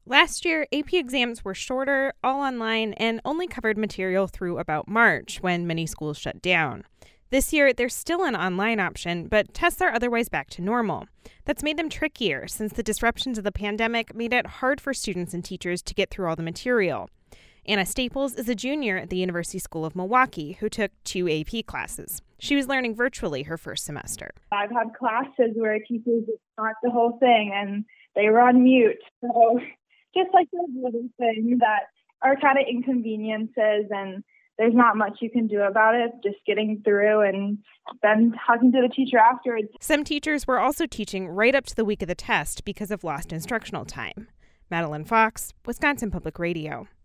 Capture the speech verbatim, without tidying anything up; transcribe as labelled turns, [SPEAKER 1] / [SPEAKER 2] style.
[SPEAKER 1] Last year, A P exams were shorter, all online, and only covered material through about March, when many schools shut down. This year, there's still an online option, but tests are otherwise back to normal. That's made them trickier, since the disruptions of the pandemic made it hard for students and teachers to get through all the material. Anna Staples is a junior at the University School of Milwaukee who took two A P classes. She was learning virtually her first semester.
[SPEAKER 2] I've had classes where teachers just taught the whole thing and they were on mute. So just like those little things that are kind of inconveniences, and there's not much you can do about it, just getting through and then talking to the teacher afterwards.
[SPEAKER 1] Some teachers were also teaching right up to the week of the test because of lost instructional time. Madeline Fox, Wisconsin Public Radio.